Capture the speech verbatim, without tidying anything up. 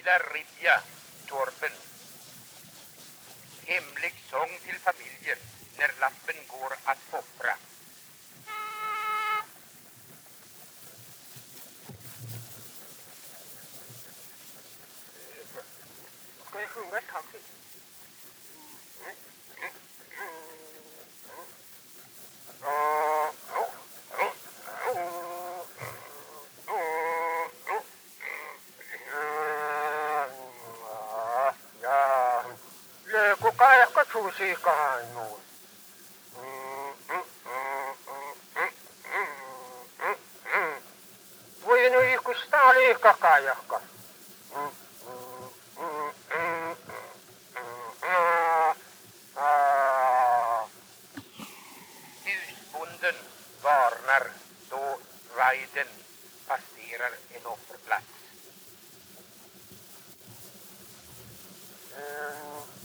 lilla Ridja, Torben. Hemlig sång till familjen när lappen går att offra. Ska jag sjunga ett taxi? Leku kaihka suusiikahan nuun. Voi no ikustaa liika kaihka. Husbonden varnar då Raiden passerar en offerplats. Mm.